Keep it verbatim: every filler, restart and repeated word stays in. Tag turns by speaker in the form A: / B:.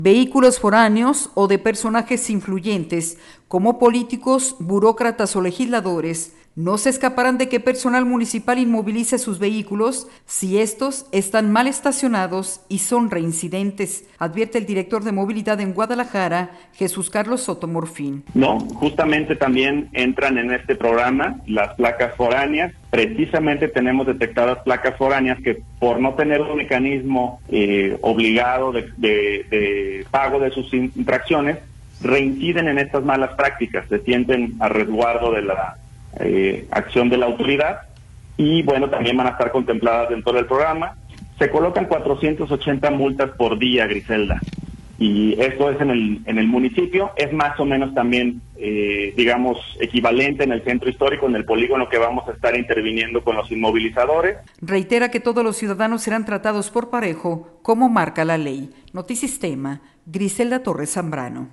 A: Vehículos foráneos o de personajes influyentes, como políticos, burócratas o legisladores, no se escaparán de que personal municipal inmovilice sus vehículos si estos están mal estacionados y son reincidentes, advierte el director de movilidad en Guadalajara, Jesús Carlos Soto Morfín.
B: No, justamente también entran en este programa las placas foráneas. Precisamente tenemos detectadas placas foráneas que por no tener un mecanismo eh, obligado de, de, de pago de sus infracciones, reinciden en estas malas prácticas, se sienten a resguardo de la eh, acción de la autoridad y bueno, también van a estar contempladas dentro del programa. Se colocan cuatrocientas ochenta multas por día, Griselda, y esto es en el, en el municipio, es más o menos también, eh, digamos, equivalente en el centro histórico, en el polígono que vamos a estar interviniendo con los inmovilizadores.
A: Reitera que todos los ciudadanos serán tratados por parejo, como marca la ley. Notisistema, Griselda Torres Zambrano.